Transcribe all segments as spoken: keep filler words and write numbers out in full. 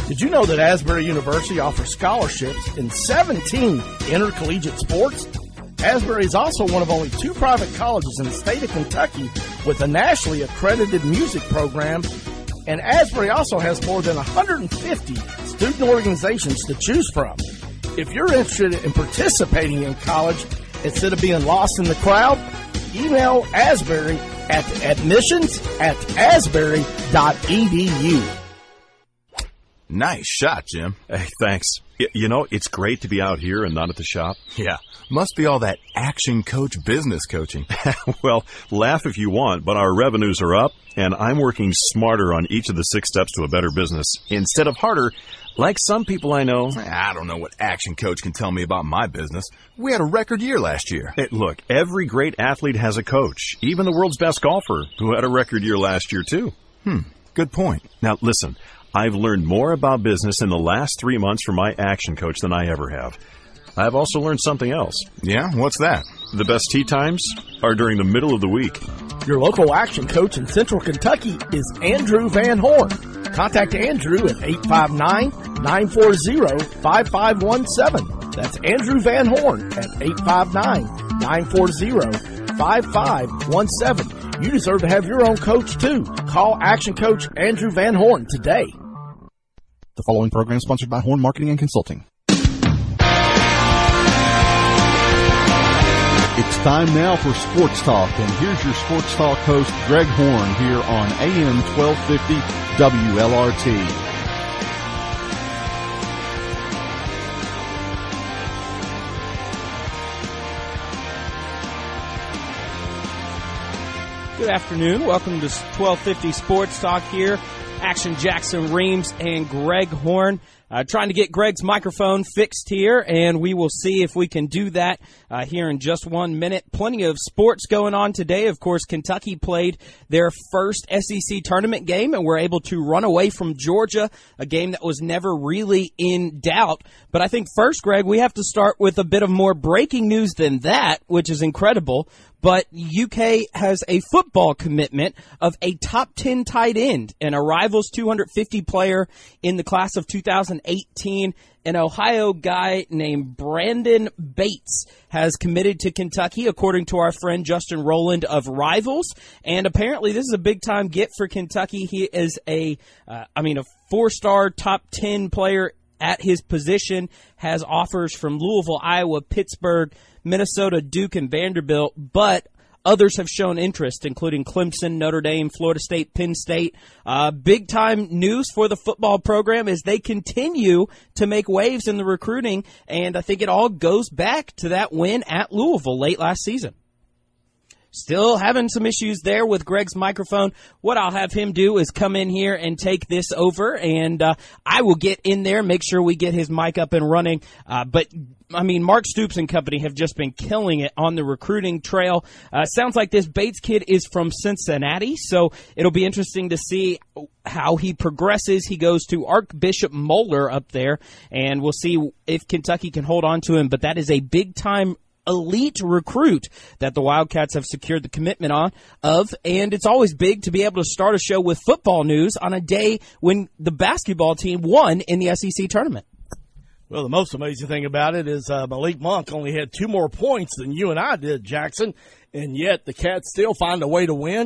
Did you know that Asbury University offers scholarships in seventeen intercollegiate sports? Asbury is also one of only two private colleges in the state of Kentucky with a nationally accredited music program, and Asbury also has more than one hundred fifty student organizations to choose from. If you're interested in participating in college instead of being lost in the crowd, email Asbury at admissions at asbury dot e d u. Nice shot, Jim. Hey, thanks. Y- you know, it's great to be out here and not at the shop. Yeah, must be all that Action Coach business coaching. Well, laugh if you want, but our revenues are up, and I'm working smarter on each of the six steps to a better business instead of harder, like some people I know. I don't know what Action Coach can tell me about my business. We had a record year last year. Hey, look, every great athlete has a coach, even the world's best golfer, who had a record year last year, too. Hmm, good point. Now, listen, I've learned more about business in the last three months from my Action Coach than I ever have. I've also learned something else. Yeah? What's that? The best tee times are during the middle of the week. Your local Action Coach in Central Kentucky is Andrew Van Horn. Contact Andrew at eight five nine, nine four zero, five five one seven. That's Andrew Van Horn at eight five nine, nine four zero, five five one seven. You deserve to have your own coach, too. Call Action Coach Andrew Van Horn today. The following program is sponsored by Horn Marketing and Consulting. It's time now for Sports Talk, and here's your Sports Talk host, Greg Horn, here on A M twelve fifty W L R T. Good afternoon. Welcome to twelve fifty Sports Talk here. Action Jackson Reams and Greg Horn. Uh, trying to get Greg's microphone fixed here, and we will see if we can do that uh, here in just one minute. Plenty of sports going on today. Of course, Kentucky played their first S E C tournament game and were able to run away from Georgia, a game that was never really in doubt. But I think first, Greg, we have to start with a bit of more breaking news than that, which is incredible. But U K has a football commitment of a top ten tight end, an Rivals two hundred fifty player in the class of two thousand eighteen. An Ohio guy named Brandon Bates has committed to Kentucky, according to our friend Justin Rowland of Rivals. And apparently this is a big-time get for Kentucky. He is a, uh, I mean, a four-star top ten player at his position, has offers from Louisville, Iowa, Pittsburgh, Minnesota, Duke, and Vanderbilt, but others have shown interest, including Clemson, Notre Dame, Florida State, Penn State. Uh, big-time news for the football program as they continue to make waves in the recruiting, and I think it all goes back to that win at Louisville late last season. Still having some issues there with Greg's microphone. What I'll have him do is come in here and take this over, and uh, I will get in there, make sure we get his mic up and running. Uh, but, I mean, Mark Stoops and company have just been killing it on the recruiting trail. Uh, sounds like this Bates kid is from Cincinnati, so it'll be interesting to see how he progresses. He goes to Archbishop Moeller up there, and we'll see if Kentucky can hold on to him. But that is a big-time elite recruit that the Wildcats have secured the commitment on of, and it's always big to be able to start a show with football news on a day when the basketball team won in the S E C tournament. Well, the most amazing thing about it is uh, Malik Monk only had two more points than you and I did, Jackson, and yet the Cats still find a way to win.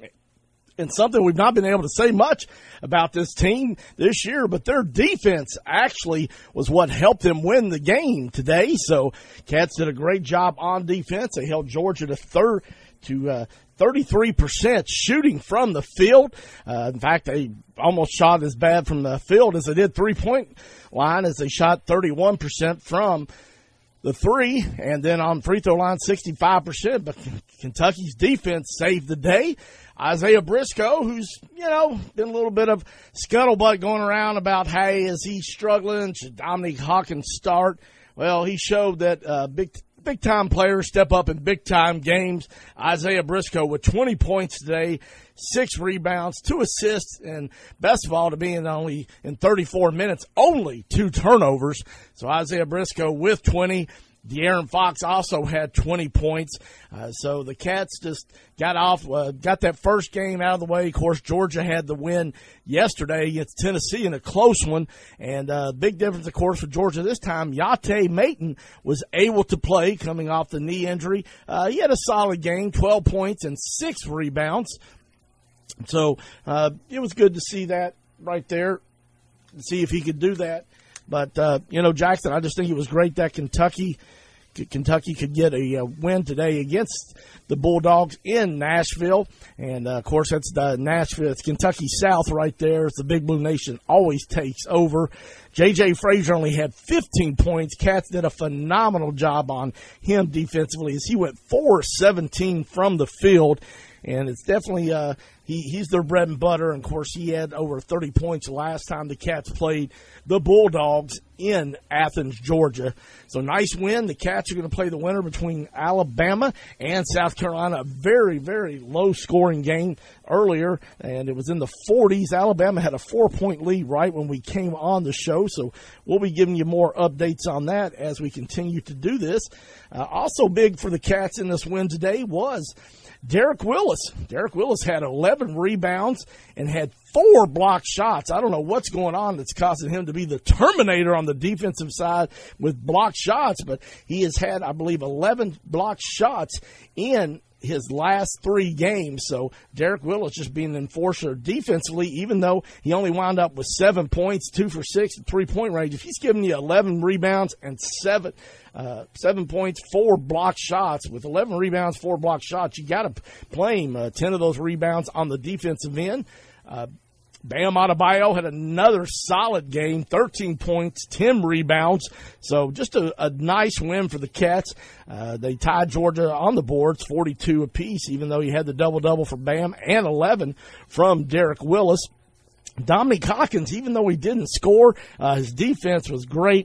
And something we've not been able to say much about this team this year, but their defense actually was what helped them win the game today. So Cats did a great job on defense. They held Georgia to third to uh, thirty-three percent shooting from the field. Uh, in fact, they almost shot as bad from the field as they did three-point line, as they shot thirty-one percent from the three, and then on free throw line sixty-five percent. But Kentucky's defense saved the day. Isaiah Briscoe, who's, you know, been a little bit of scuttlebutt going around about, hey, is he struggling? Should Dominique Hawkins start? Well, he showed that uh, big big-time players step up in big-time games. Isaiah Briscoe with twenty points today, six rebounds, two assists, and best of all, to be in only in thirty-four minutes, only two turnovers. So Isaiah Briscoe with twenty. De'Aaron Fox also had twenty points. Uh, so the Cats just got off, uh, got that first game out of the way. Of course, Georgia had the win yesterday against Tennessee in a close one. And uh, big difference, of course, for Georgia this time. Yate Maton was able to play coming off the knee injury. Uh, he had a solid game, twelve points and six rebounds. So uh, it was good to see that right there, see if he could do that. But, uh, you know, Jackson, I just think it was great that Kentucky Kentucky could get a, a win today against the Bulldogs in Nashville. And, uh, of course, that's the Nashville. It's Kentucky South right there. It's the Big Blue Nation always takes over. J J Frazier only had fifteen points. Cats did a phenomenal job on him defensively as he went four seventeen from the field. And it's definitely uh, he, he's their bread and butter. And, of course, he had over thirty points last time the Cats played the Bulldogs in Athens, Georgia. So nice win. The Cats are going to play the winner between Alabama and South Carolina. A very, very low-scoring game earlier, and it was in the forties. Alabama had a four-point lead right when we came on the show, so we'll be giving you more updates on that as we continue to do this. Uh, also big for the Cats in this win today was Derek Willis. Derek Willis had eleven rebounds and had four blocked shots. I don't know what's going on that's causing him to be the Terminator on the defensive side with blocked shots, but he has had, I believe, eleven blocked shots in his last three games. So Derek Willis just being an enforcer defensively, even though he only wound up with seven points, two for six, and three-point range. If he's giving you eleven rebounds and seven uh, seven points, four blocked shots, with eleven rebounds, four blocked shots, you got to play him. Uh, ten of those rebounds on the defensive end. Uh, Bam Adebayo had another solid game, thirteen points, ten rebounds. So just a, a nice win for the Cats. Uh, they tied Georgia on the boards, forty-two apiece, even though he had the double-double for Bam and eleven from Derek Willis. Dominique Hawkins, even though he didn't score, uh, his defense was great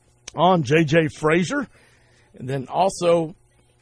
on J J Frazier. And then also,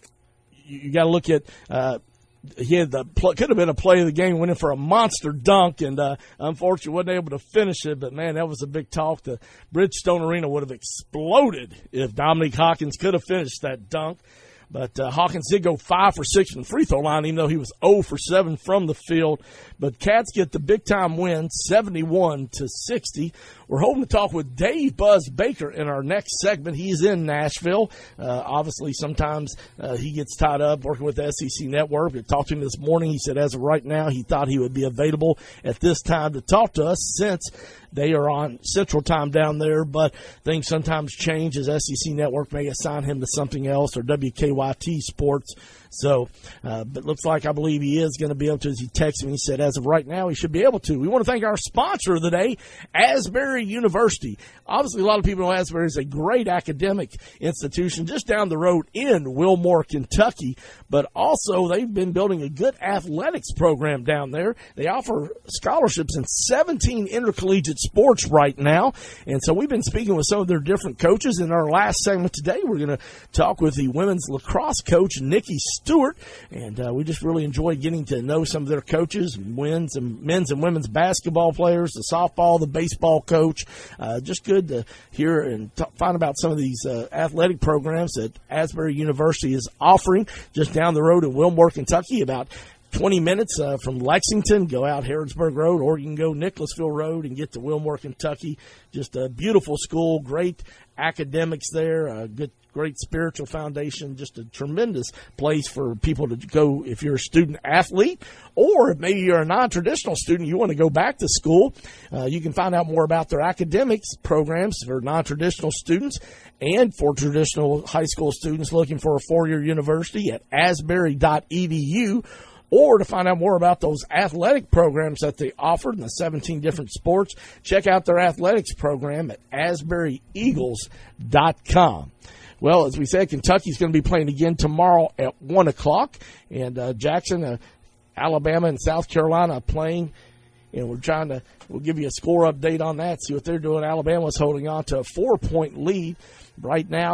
you, you got to look at uh, he had the could have been a play of the game, went in for a monster dunk, and uh, unfortunately wasn't able to finish it. But man, that was a big talk. The Bridgestone Arena would have exploded if Dominique Hawkins could have finished that dunk. But uh, Hawkins did go five for six from the free throw line, even though he was zero for seven from the field. But Cats get the big time win, seventy-one to sixty. We're hoping to talk with Dave Buzz Baker in our next segment. He's in Nashville. Uh, obviously, sometimes uh, he gets tied up working with the S E C Network. We talked to him this morning. He said as of right now, he thought he would be available at this time to talk to us since they are on Central Time down there. But things sometimes change as S E C Network may assign him to something else, or W K Y T Sports. So, uh, but looks like I believe he is going to be able to, as he texted me, he said as of right now he should be able to. We want to thank our sponsor of the day, Asbury University. Obviously, a lot of people know Asbury is a great academic institution just down the road in Wilmore, Kentucky, but also they've been building a good athletics program down there. They offer scholarships in seventeen intercollegiate sports right now, and so we've been speaking with some of their different coaches. In our last segment today, we're going to talk with the women's lacrosse coach, Nikki Stewart, and uh, we just really enjoyed getting to know some of their coaches, men's and men's and women's basketball players, the softball, the baseball coach. Uh, just good to hear and t- find about some of these uh, athletic programs that Asbury University is offering just down the road in Wilmore, Kentucky, about twenty minutes uh, from Lexington. Go out Harrodsburg Road, or you can go Nicholasville Road and get to Wilmore, Kentucky. Just a beautiful school, great academics there, a good great spiritual foundation, just a tremendous place for people to go if you're a student athlete, or if maybe you're a non-traditional student, you want to go back to school. Uh, you can find out more about their academics programs for non-traditional students and for traditional high school students looking for a four-year university at asbury dot e d u. Or to find out more about those athletic programs that they offer in the seventeen different sports, check out their athletics program at asbury eagles dot com. Well, as we said, Kentucky's going to be playing again tomorrow at one o'clock. And uh, Jackson, uh, Alabama, and South Carolina playing. And we're trying to, we'll give you a score update on that, see what they're doing. Alabama's holding on to a four-point lead right now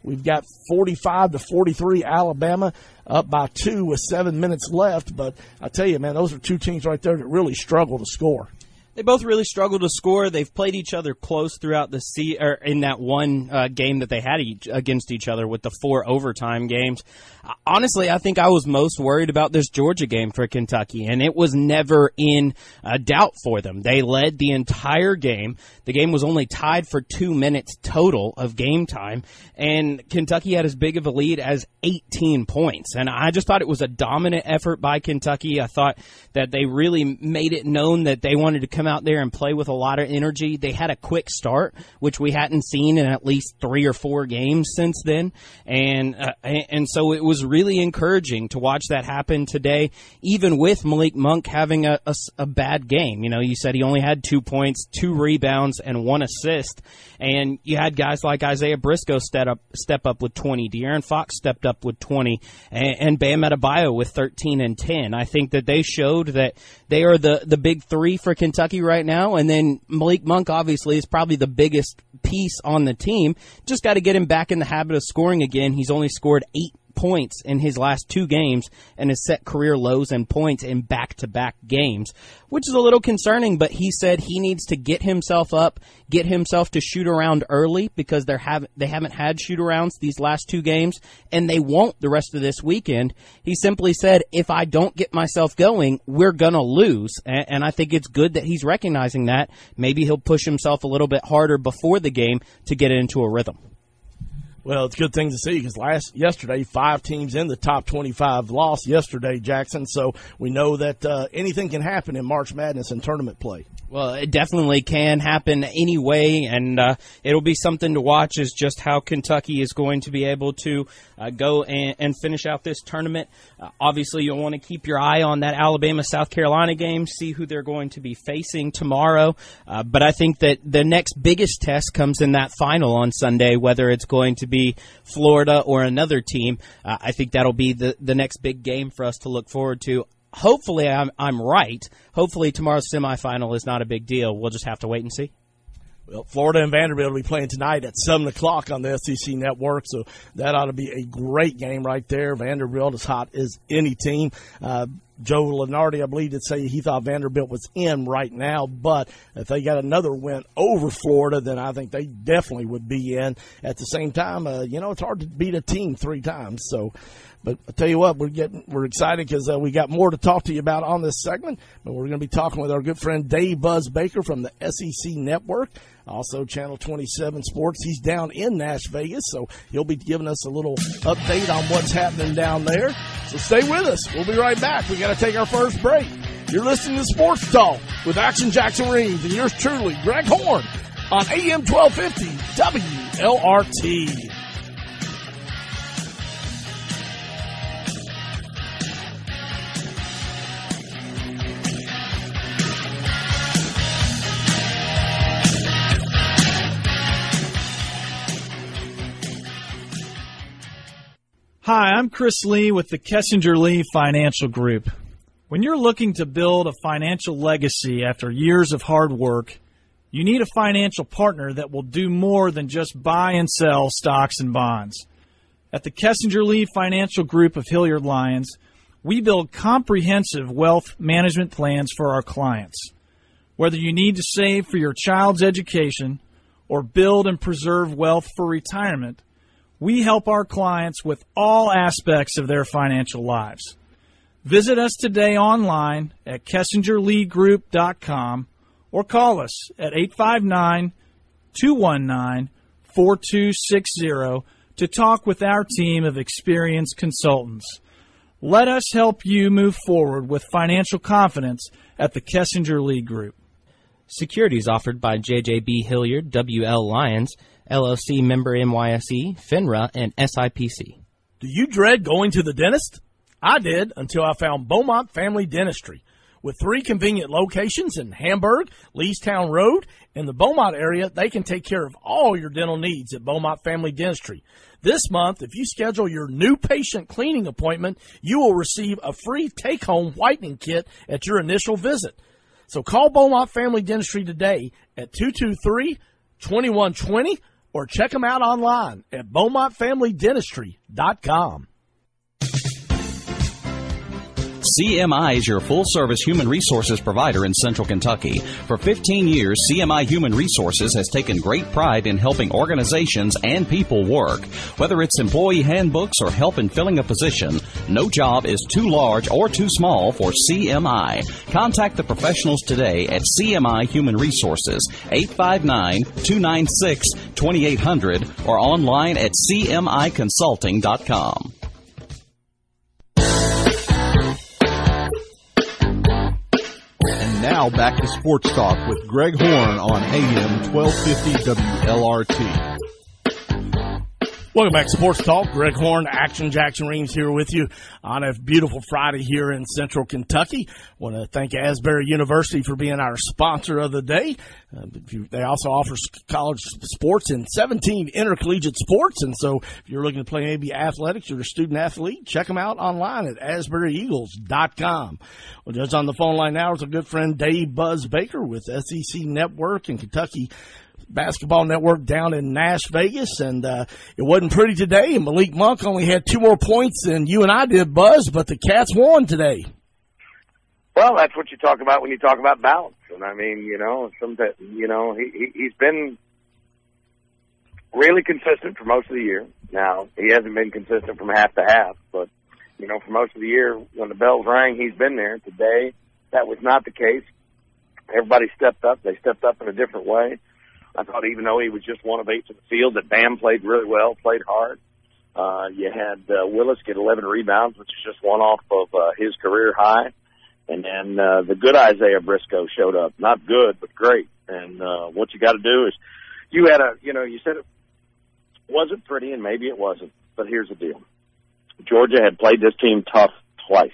We've got forty-five to forty-three Alabama up by two with seven minutes left. But I tell you, man, those are two teams right there that really struggle to score. They both really struggle to score. They've played each other close throughout the se- or in that one uh, game that they had each, against each other with the four overtime games. Uh, honestly, I think I was most worried about this Georgia game for Kentucky, and it was never in uh, doubt for them. They led the entire game. The game was only tied for two minutes total of game time, and Kentucky had as big of a lead as eighteen points. And I just thought it was a dominant effort by Kentucky. I thought that they really made it known that they wanted to come out there and play with a lot of energy. They had a quick start, which we hadn't seen in at least three or four games since then. And uh, and so it was really encouraging to watch that happen today, even with Malik Monk having a, a, a bad game. You know, you said he only had two points, two rebounds, and one assist. And you had guys like Isaiah Briscoe step up, step up with twenty. De'Aaron Fox stepped up with twenty. And, and Bam Adebayo with thirteen and ten. I think that they showed that they are the, the big three for Kentucky right now. And then Malik Monk, obviously, is probably the biggest piece on the team. Just got to get him back in the habit of scoring again. He's only scored eight points in his last two games and has set career lows in points in back-to-back games, which is a little concerning, but he said he needs to get himself up, get himself to shoot around early because they're have, they haven't had shoot-arounds these last two games, and they won't the rest of this weekend. He simply said, if I don't get myself going, we're going to lose, and, and I think it's good that he's recognizing that. Maybe he'll push himself a little bit harder before the game to get it into a rhythm. Well, it's a good thing to see because last yesterday, five teams in the top twenty-five lost yesterday, Jackson. So we know that uh, anything can happen in March Madness and tournament play. Well, it definitely can happen anyway, and uh, it'll be something to watch is just how Kentucky is going to be able to uh, go and, and finish out this tournament. Uh, obviously, you'll want to keep your eye on that Alabama-South Carolina game, see who they're going to be facing tomorrow. Uh, but I think that the next biggest test comes in that final on Sunday, whether it's going to be Florida or another team. Uh, I think that'll be the, the next big game for us to look forward to. Hopefully I'm, I'm right. Hopefully tomorrow's semifinal is not a big deal. We'll just have to wait and see. Well, Florida and Vanderbilt will be playing tonight at seven o'clock on the S E C Network, so that ought to be a great game right there. Vanderbilt is hot as any team. Uh, Joe Lunardi, I believe, did say he thought Vanderbilt was in right now, but if they got another win over Florida, then I think they definitely would be in. At the same time, uh, you know, it's hard to beat a team three times, so... But I tell you what, we're getting we're excited because uh, we got more to talk to you about on this segment. But we're going to be talking with our good friend Dave Buzz Baker from the S E C Network, also Channel twenty-seven Sports. He's down in Nash Vegas, so he'll be giving us a little update on what's happening down there. So stay with us. We'll be right back. We got to take our first break. You're listening to Sports Talk with Action Jackson Reams and yours truly, Greg Horn, on A M twelve fifty W L R T. Hi, I'm Chris Lee with the Kessinger Lee Financial Group. When you're looking to build a financial legacy after years of hard work, you need a financial partner that will do more than just buy and sell stocks and bonds. At the Kessinger Lee Financial Group of Hilliard Lyons, we build comprehensive wealth management plans for our clients. Whether you need to save for your child's education or build and preserve wealth for retirement, we help our clients with all aspects of their financial lives. Visit us today online at kessinger lee group dot com or call us at eight five nine, two one nine, four two six zero to talk with our team of experienced consultants. Let us help you move forward with financial confidence at the Kessinger Lee Group. Securities offered by J J B Hilliard, W L Lyons, L L C member N Y S E, FINRA, and S I P C. Do you dread going to the dentist? I did until I found Beaumont Family Dentistry. With three convenient locations in Hamburg, Leestown Road, and the Beaumont area, they can take care of all your dental needs at Beaumont Family Dentistry. This month, if you schedule your new patient cleaning appointment, you will receive a free take-home whitening kit at your initial visit. So call Beaumont Family Dentistry today at two two three, two one two zero or check them out online at beaumont family dentistry dot com. C M I is your full-service human resources provider in Central Kentucky. For fifteen years, C M I Human Resources has taken great pride in helping organizations and people work. Whether it's employee handbooks or help in filling a position, no job is too large or too small for C M I. Contact the professionals today at C M I Human Resources, eight five nine, two nine six, two eight zero zero or online at c m i consulting dot com. Now back to Sports Talk with Greg Horn on A M twelve fifty W L R T. Welcome back to Sports Talk. Greg Horn, Action Jackson Reams here with you on a beautiful Friday here in Central Kentucky. Want to thank Asbury University for being our sponsor of the day. Uh, they also offer college sports in seventeen intercollegiate sports, and so if you're looking to play maybe athletics or a student athlete, check them out online at asbury eagles dot com. Well, just on the phone line now is a good friend, Dave Buzz Baker with S E C Network and Kentucky Basketball Network down in Nash Vegas, and uh, it wasn't pretty today, and Malik Monk only had two more points than you and I did, Buzz, but the Cats won today. Well, that's what you talk about when you talk about balance. And I mean, you know, some, you know, he, he he's been really consistent for most of the year. Now, he hasn't been consistent from half to half, but you know, for most of the year, when the bells rang, he's been there. Today, that was not the case. Everybody stepped up. They stepped up in a different way. I thought even though he was just one of eight to the field, that Bam played really well, played hard. Uh, you had uh, Willis get eleven rebounds, which is just one off of uh, his career high. And then uh, the good Isaiah Briscoe showed up. Not good, but great. And uh, what you got to do is you had a, you know, you said it wasn't pretty, and maybe it wasn't. But here's the deal. Georgia had played this team tough twice.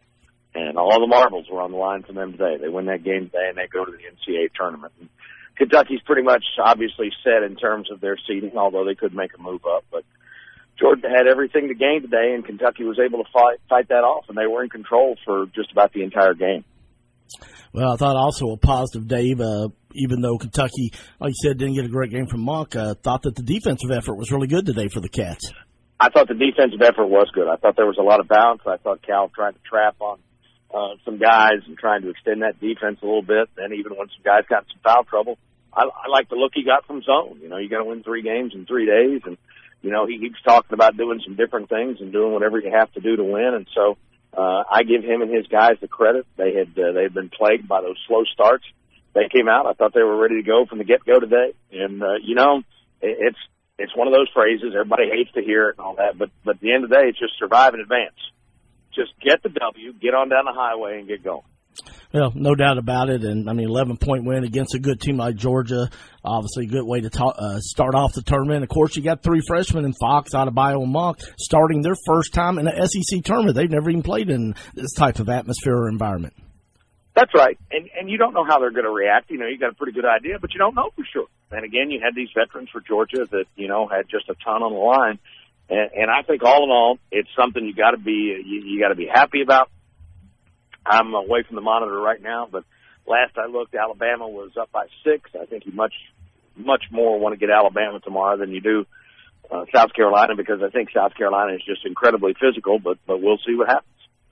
And all the marbles were on the line for them today. They win that game today, and they go to the N C double A tournament. And Kentucky's pretty much obviously set in terms of their seeding, although they could make a move up. But Georgia had everything to gain today, and Kentucky was able to fight, fight that off, and they were in control for just about the entire game. Well, I thought also a positive, Dave, uh, even though Kentucky, like you said, didn't get a great game from Monk, uh, thought that the defensive effort was really good today for the Cats. I thought the defensive effort was good. I thought there was a lot of balance. I thought Cal tried to trap on uh, some guys and trying to extend that defense a little bit. And even when some guys got in some foul trouble, I, I like the look he got from zone. You know, you got to win three games in three days. And, you know, he keeps talking about doing some different things and doing whatever you have to do to win. And so uh, I give him and his guys the credit. They had uh, they had been plagued by those slow starts. They came out. I thought they were ready to go from the get-go today. And, uh, you know, it, it's it's one of those phrases. Everybody hates to hear it and all that. But, but at the end of the day, it's just survive and advance. Just get the W, get on down the highway, and get going. Well, no doubt about it. And, I mean, eleven-point win against a good team like Georgia, obviously a good way to ta- uh, start off the tournament. Of course, you got three freshmen in Fox, Adebayo, and Monk starting their first time in an S E C tournament. They've never even played in this type of atmosphere or environment. That's right. And and you don't know how they're going to react. You know, you got a pretty good idea, but you don't know for sure. And, again, you had these veterans for Georgia that, you know, had just a ton on the line. And, and I think all in all, it's something you got to be you, you got to be happy about. I'm away from the monitor right now, but last I looked, Alabama was up by six. I think you much, much more want to get Alabama tomorrow than you do uh, South Carolina, because I think South Carolina is just incredibly physical, but, but we'll see what happens.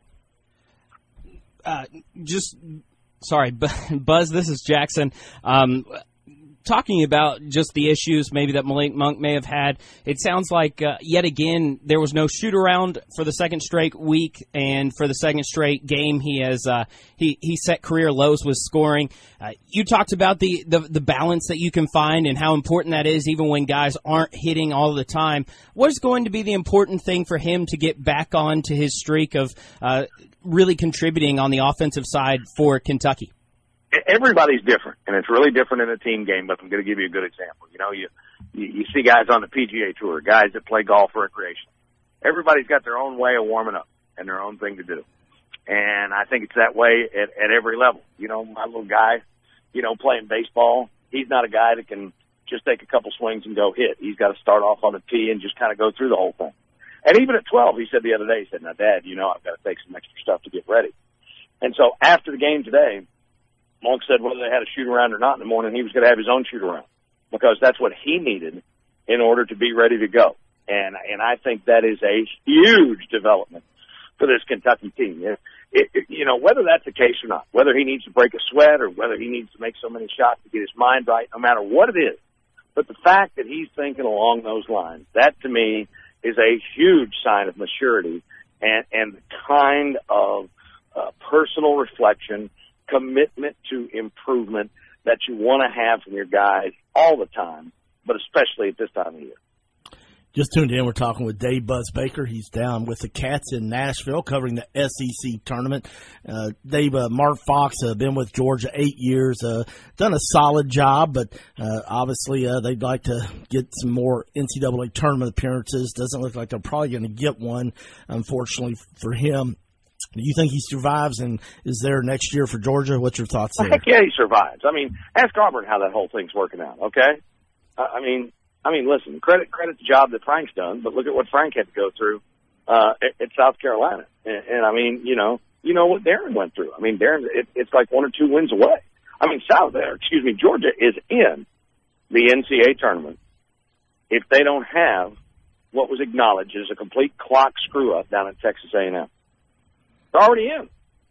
Uh, just, sorry, Buzz, this is Jackson. Um, talking about just the issues maybe that Malik Monk may have had, it sounds like uh, yet again there was no shoot-around for the second straight week, and for the second straight game he has uh, he, he set career lows with scoring. Uh, you talked about the, the, the balance that you can find and how important that is even when guys aren't hitting all the time. What is going to be the important thing for him to get back on to his streak of uh, really contributing on the offensive side for Kentucky? Everybody's different, and it's really different in a team game, but I'm going to give you a good example. You know, you, you, you see guys on the P G A Tour, guys that play golf for recreation. Everybody's got their own way of warming up and their own thing to do. And I think it's that way at, at every level. You know, my little guy, you know, playing baseball, he's not a guy that can just take a couple swings and go hit. He's got to start off on the tee and just kind of go through the whole thing. And even at twelve, he said the other day, he said, now, Dad, you know, I've got to take some extra stuff to get ready. And so after the game today, Monk said whether they had a shoot-around or not in the morning, he was going to have his own shoot-around, because that's what he needed in order to be ready to go. And and I think that is a huge development for this Kentucky team. It, it, you know, whether that's the case or not, whether he needs to break a sweat or whether he needs to make so many shots to get his mind right, no matter what it is. But the fact that he's thinking along those lines, that to me is a huge sign of maturity and, and the kind of uh, personal reflection, commitment to improvement that you want to have from your guys all the time, but especially at this time of year. Just tuned in. We're talking with Dave Buzz Baker. He's down with the Cats in Nashville covering the S E C tournament. Uh, Dave, uh, Mark Fox, uh, been with Georgia eight years, uh, done a solid job, but uh, obviously uh, they'd like to get some more N C double A tournament appearances. Doesn't look like they're probably going to get one, unfortunately, for him. Do you think he survives and is there next year for Georgia? What's your thoughts there? Heck yeah, he survives. I mean, ask Auburn how that whole thing's working out, okay? Uh, I mean, I mean, listen, credit credit the job that Frank's done, but look at what Frank had to go through uh, at, at South Carolina. And, and, I mean, you know, you know what Darren went through. I mean, Darren, it, it's like one or two wins away. I mean, South there, excuse me, Georgia is in the N C A A tournament if they don't have what was acknowledged as a complete clock screw-up down at Texas A and M. They're already in.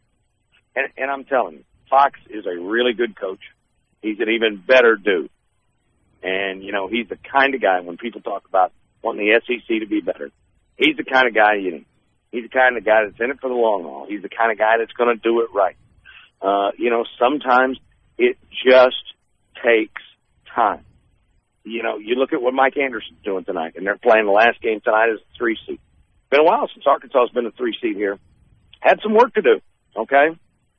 And, and I'm telling you, Fox is a really good coach. He's an even better dude. And, you know, he's the kind of guy, when people talk about wanting the S E C to be better, he's the kind of guy you need. He's the kind of guy that's in it for the long haul. He's the kind of guy that's going to do it right. Uh, you know, sometimes it just takes time. You know, you look at what Mike Anderson's doing tonight, and they're playing the last game tonight as a three seed. Been a while since Arkansas has been a three seed here. Had some work to do, okay?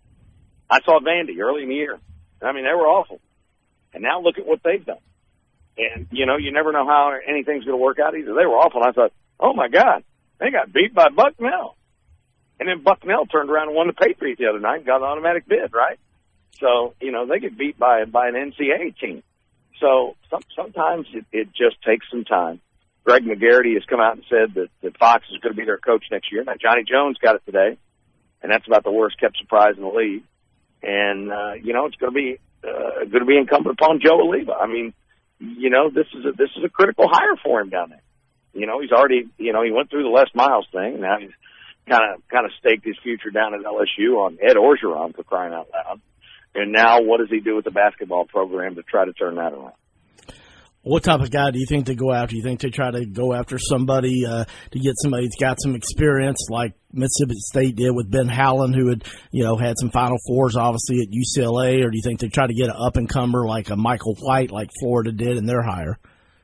I saw Vandy early in the year. I mean, they were awful. And now look at what they've done. And, you know, you never know how anything's going to work out either. They were awful. And I thought, oh, my God, they got beat by Bucknell. And then Bucknell turned around and won the Patriots the other night and got an automatic bid, right? So, you know, they get beat by by an N C A A team. So some, sometimes it, it just takes some time. Greg McGarity has come out and said that, that Fox is going to be their coach next year. Now, Johnny Jones got it today, and that's about the worst-kept surprise in the league. And, uh, you know, it's going to be uh, going to be incumbent upon Joe Oliva. I mean, you know, this is a, this is a critical hire for him down there. You know, he's already, you know, he went through the Les Miles thing. Now he's kind of kind of staked his future down at L S U on Ed Orgeron, for crying out loud. And now what does he do with the basketball program to try to turn that around? What type of guy do you think they go after? Do you think they try to go after somebody uh, to get somebody that's got some experience like Mississippi State did with Ben Howland, who had, you know, had some Final Fours obviously at U C L A, or do you think they try to get an up-and-comer like a Michael White like Florida did in their hire?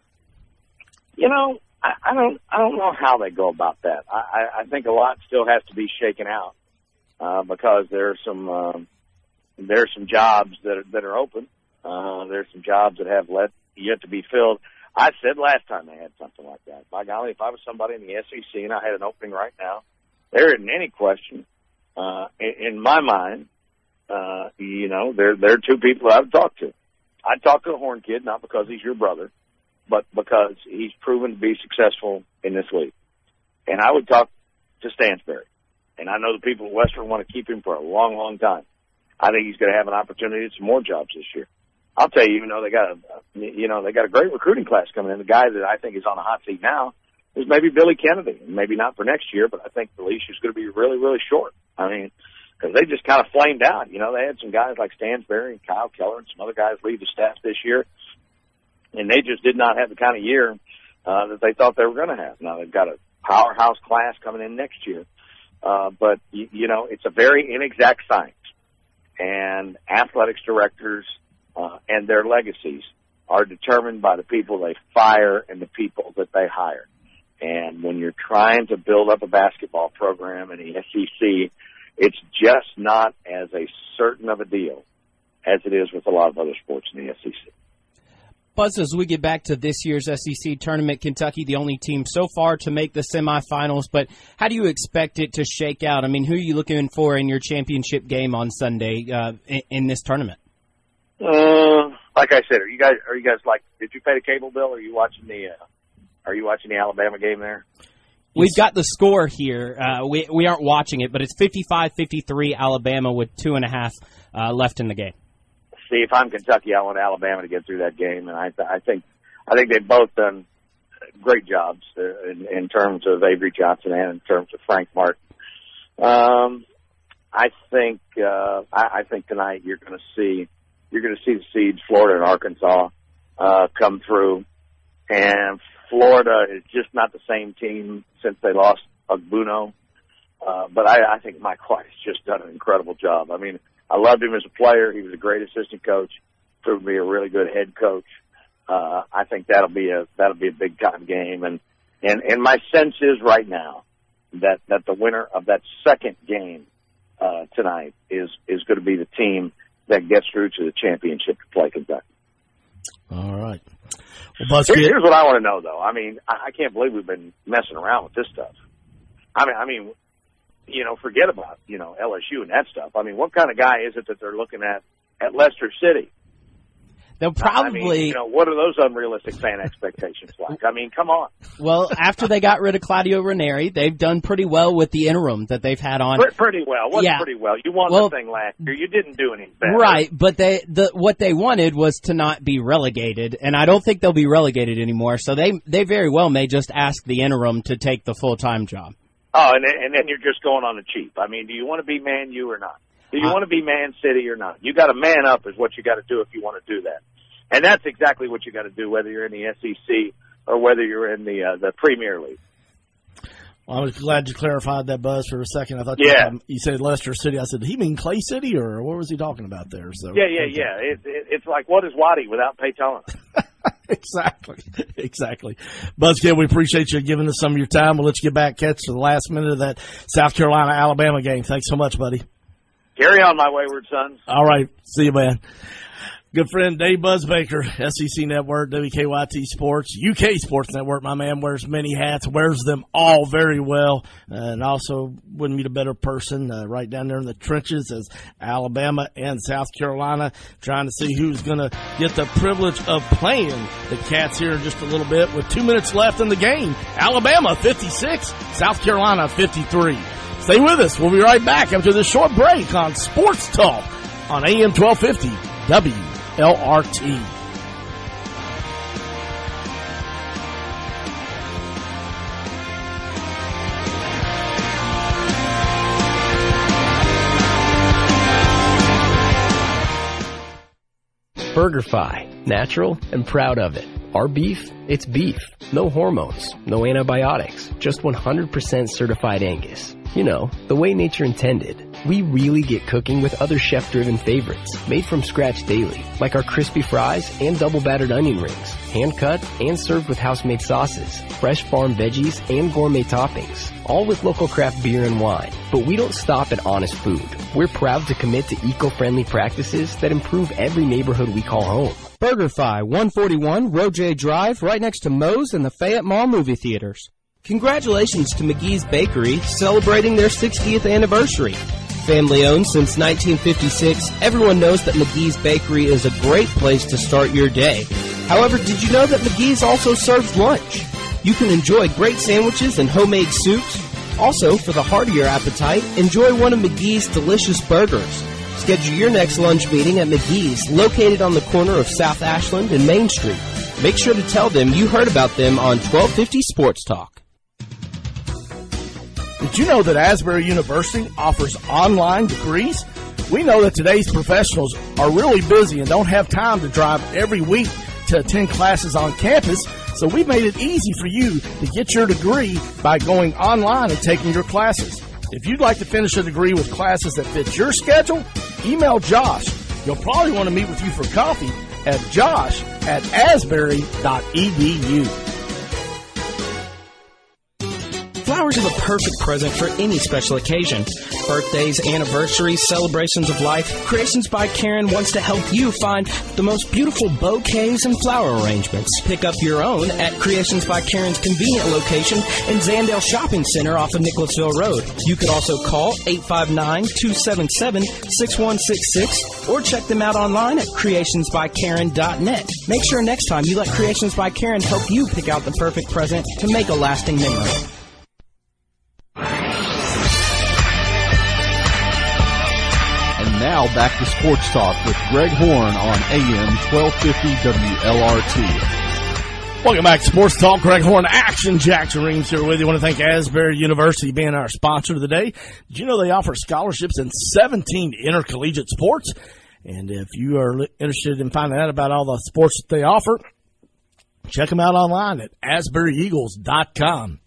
You know, I, I don't I don't know how they go about that. I, I think a lot still has to be shaken out uh, because there are some uh, there are some jobs that are, that are open. Uh, there's some jobs that have let yet to be filled. I said last time they had something like that. By golly, if I was somebody in the S E C and I had an opening right now, there isn't any question uh, in, in my mind. Uh, you know, there there are two people I would talk to. I'd talk to the Horn kid, not because he's your brother, but because he's proven to be successful in this league. And I would talk to Stansbury. And I know the people at Western want to keep him for a long, long time. I think he's going to have an opportunity at some more jobs this year. I'll tell you, even though they got a, you know, they got a great recruiting class coming in. The guy that I think is on the hot seat now is maybe Billy Kennedy. Maybe not for next year, but I think the leash is going to be really, really short. I mean, because they just kind of flamed out. You know, they had some guys like Stansbury and Kyle Keller and some other guys leave the staff this year, and they just did not have the kind of year uh, that they thought they were going to have. Now they've got a powerhouse class coming in next year, uh, but you, you know, it's a very inexact science, and athletics directors Uh, and their legacies are determined by the people they fire and the people that they hire. And when you're trying to build up a basketball program in the S E C, it's just not as a certain of a deal as it is with a lot of other sports in the S E C. Buzz, as we get back to this year's S E C tournament, Kentucky, the only team so far to make the semifinals, but how do you expect it to shake out? I mean, who are you looking for in your championship game on Sunday uh, in, in this tournament? Uh, like I said, are you guys, are you guys like, did you pay the cable bill? Or are you watching the, uh, are you watching the Alabama game there? We've got the score here. Uh, we, we aren't watching it, but it's fifty-five fifty-three Alabama with two and a half, uh, left in the game. See, if I'm Kentucky, I want Alabama to get through that game. And I, I think, I think they've both done great jobs uh, in, in terms of Avery Johnson and in terms of Frank Martin. Um, I think uh, I, I think tonight you're going to see you're going to see the seeds, Florida and Arkansas, uh, come through, and Florida is just not the same team since they lost Ogbuno. Uh, but I, I think Mike White has just done an incredible job. I mean, I loved him as a player. He was a great assistant coach, proved to be a really good head coach. Uh, I think that'll be a that'll be a big time game, and and and my sense is right now that that the winner of that second game uh, tonight is is going to be the team that gets through to the championship to play Kentucky. All right. Well, Here, here's what I want to know, though. I mean, I, I can't believe we've been messing around with this stuff. I mean, I mean. You know, forget about, you know, L S U and that stuff. I mean, what kind of guy is it that they're looking at at Leicester City? They'll probably... I mean, you know, what are those unrealistic fan expectations like? I mean, come on. Well, after they got rid of Claudio Ranieri, they've done pretty well with the interim that they've had on. Pretty well. What's yeah. pretty well? You won well, the thing last year. You didn't do anything better. Right, but they the what they wanted was to not be relegated, and I don't think they'll be relegated anymore, so they, they very well may just ask the interim to take the full-time job. Oh, and then, and then you're just going on the cheap. I mean, do you want to be Man U or not? Do you uh, want to be Man City or not? You got to man up is what you got to do if you want to do that. And that's exactly what you got to do, whether you're in the S E C or whether you're in the uh, the Premier League. Well, I was glad you clarified that, Buzz, for a second. I thought yeah. you, you said Leicester City. I said, did he mean Clay City, or what was he talking about there? So yeah, yeah, okay. yeah. It, it, it's like, what is Waddy without Payton? Exactly. Exactly. Buzzkill, we appreciate you giving us some of your time. We'll let you get back, catch the last minute of that South Carolina-Alabama game. Thanks so much, buddy. Carry on, my wayward sons. All right. See you, man. Good friend Dave Buzzbaker, S E C Network, W K Y T Sports, U K Sports Network. My man wears many hats, wears them all very well, and also wouldn't meet a better person uh, right down there in the trenches as Alabama and South Carolina trying to see who's going to get the privilege of playing the Cats here in just a little bit with two minutes left in the game. Alabama fifty-six, South Carolina fifty-three. Stay with us. We'll be right back after this short break on Sports Talk on A M twelve fifty W L R T. BurgerFi, natural and proud of it. Our beef, it's beef. No hormones, no antibiotics, just one hundred percent certified Angus. You know, the way nature intended. We really get cooking with other chef-driven favorites, made from scratch daily, like our crispy fries and double-battered onion rings, hand-cut and served with house-made sauces, fresh farm veggies, and gourmet toppings, all with local craft beer and wine. But we don't stop at honest food. We're proud to commit to eco-friendly practices that improve every neighborhood we call home. BurgerFi, one forty-one Roje Drive, right next to Moe's and the Fayette Mall movie theaters. Congratulations to McGee's Bakery, celebrating their sixtieth anniversary. Family owned since nineteen fifty-six, everyone knows that McGee's Bakery is a great place to start your day. However, did you know that McGee's also serves lunch? You can enjoy great sandwiches and homemade soups. Also, for the heartier appetite, enjoy one of McGee's delicious burgers. Schedule your next lunch meeting at McGee's, located on the corner of South Ashland and Main Street. Make sure to tell them you heard about them on twelve fifty Sports Talk. Did you know that Asbury University offers online degrees? We know that today's professionals are really busy and don't have time to drive every week to attend classes on campus, so we made it easy for you to get your degree by going online and taking your classes. If you'd like to finish a degree with classes that fit your schedule, email Josh. You'll probably want to meet with you for coffee at josh at asbury dot e d u. Flowers are the perfect present for any special occasion. Birthdays, anniversaries, celebrations of life. Creations by Karen wants to help you find the most beautiful bouquets and flower arrangements. Pick up your own at Creations by Karen's convenient location in Zandale Shopping Center off of Nicholasville Road. You could also call eight five nine, two seven seven, six one six six or check them out online at creations by karen dot net. Make sure next time you let Creations by Karen help you pick out the perfect present to make a lasting memory. Now back to Sports Talk with Greg Horn on A M twelve fifty W L R T. Welcome back to Sports Talk. Greg Horn, Action Jackson Reams here with you. I want to thank Asbury University being our sponsor today. Did you know they offer scholarships in seventeen intercollegiate sports? And if you are interested in finding out about all the sports that they offer, check them out online at asbury eagles dot com.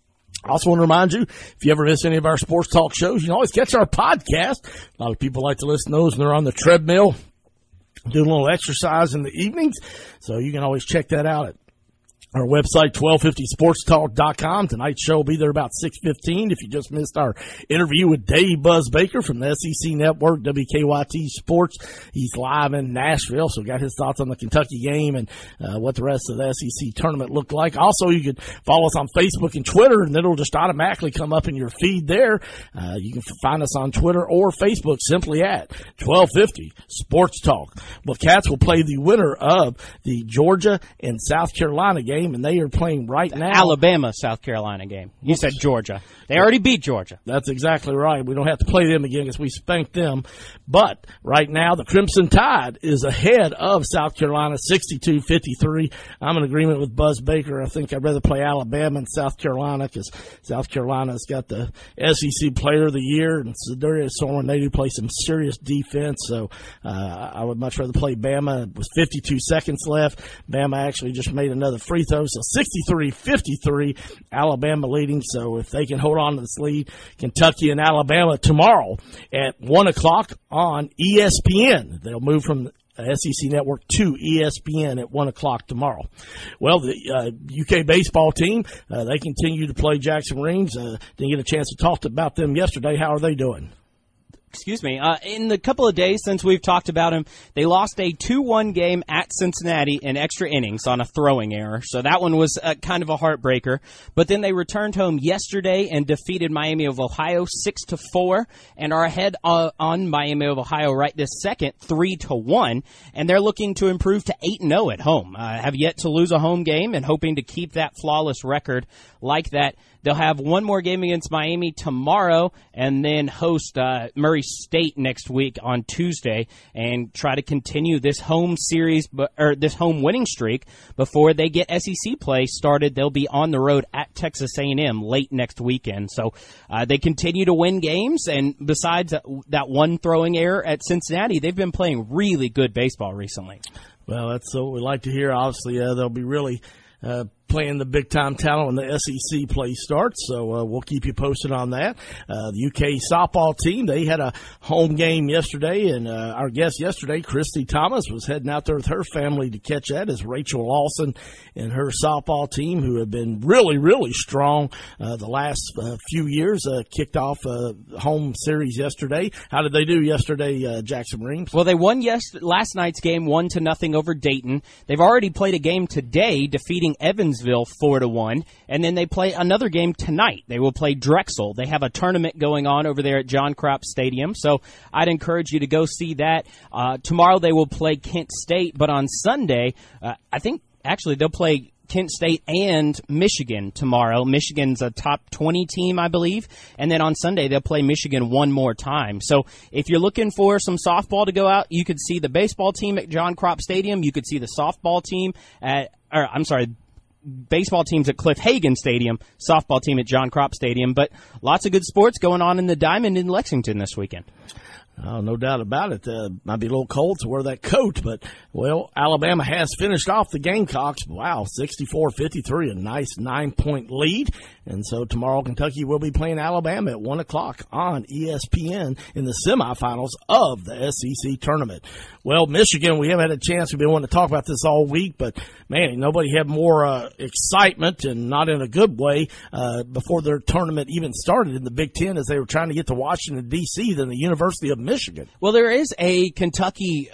I also want to remind you, if you ever miss any of our Sports Talk shows, you can always catch our podcast. A lot of people like to listen to those when they're on the treadmill, doing a little exercise in the evenings. So you can always check that out at our website, twelve fifty sports talk dot com. Tonight's show will be there about six fifteen. If you just missed our interview with Dave Buzz Baker from the S E C Network, W K Y T Sports, he's live in Nashville, so got his thoughts on the Kentucky game and uh, what the rest of the S E C tournament looked like. Also, you can follow us on Facebook and Twitter, and it'll just automatically come up in your feed there. Uh, you can find us on Twitter or Facebook simply at twelve fifty Sports Talk. Well, Cats will play the winner of the Georgia and South Carolina game, and they are playing right now. Alabama, South Carolina game. You said Georgia. They already beat Georgia. That's exactly right. We don't have to play them again because we spanked them. But right now, the Crimson Tide is ahead of South Carolina, sixty-two fifty-three. I'm in agreement with Buzz Baker. I think I'd rather play Alabama and South Carolina because South Carolina's got the S E C Player of the Year, and Darius Sorman, they do play some serious defense. So uh, I would much rather play Bama. It was fifty-two seconds left. Bama actually just made another free throw. So sixty-three fifty-three, Alabama leading. So if they can hold on to this lead, Kentucky and Alabama tomorrow at one o'clock on E S P N. They'll move from S E C Network to E S P N at one o'clock tomorrow. Well, the uh, U K baseball team, uh, they continue to play Jackson Reams. Uh, didn't get a chance to talk about them yesterday. How are they doing? Excuse me. Uh, in the couple of days since we've talked about him, they lost a two one game at Cincinnati in extra innings on a throwing error. So that one was uh, kind of a heartbreaker. But then they returned home yesterday and defeated Miami of Ohio six to four and are ahead uh, on Miami of Ohio right this second, three to one. And they're looking to improve to eight and oh at home. Uh, have yet to lose a home game and hoping to keep that flawless record like that. They'll have one more game against Miami tomorrow and then host uh, Murray State next week on Tuesday and try to continue this home series or this home winning streak before they get S E C play started. They'll be on the road at Texas A and M late next weekend. So uh, they continue to win games, and besides that one throwing error at Cincinnati, they've been playing really good baseball recently. Well, that's what we like to hear. Obviously, uh, they'll be really uh, playing the big-time talent when the S E C play starts, so uh, we'll keep you posted on that. Uh, the U K softball team, they had a home game yesterday, and uh, our guest yesterday, Christy Thomas, was heading out there with her family to catch that as Rachel Lawson and her softball team, who have been really, really strong uh, the last uh, few years, uh, kicked off a home series yesterday. How did they do yesterday, uh, Jackson Reams? Well, they won yes last night's game one to nothing over Dayton. They've already played a game today, defeating Evansville four to one, and then they play another game tonight. They will play Drexel. They have a tournament going on over there at John Kropp Stadium, so I'd encourage you to go see that. Uh, tomorrow they will play Kent State, but on Sunday, uh, I think actually they'll play Kent State and Michigan tomorrow. Michigan's a top twenty team, I believe, and then on Sunday they'll play Michigan one more time. So if you're looking for some softball to go out, you could see the baseball team at John Kropp Stadium. You could see the softball team at, or I'm sorry, baseball teams at Cliff Hagan Stadium, softball team at John Kropp Stadium, but lots of good sports going on in the Diamond in Lexington this weekend. Oh, no doubt about it. Uh, might be a little cold to wear that coat, but, well, Alabama has finished off the Gamecocks. Wow, sixty-four fifty-three, a nice nine-point lead. And so tomorrow Kentucky will be playing Alabama at one o'clock on E S P N in the semifinals of the S E C tournament. Well, Michigan, we haven't had a chance. We've been wanting to talk about this all week, but, man, nobody had more uh, excitement, and not in a good way, uh, before their tournament even started in the Big Ten as they were trying to get to Washington, D C than the University of Michigan. Well, there is a Kentucky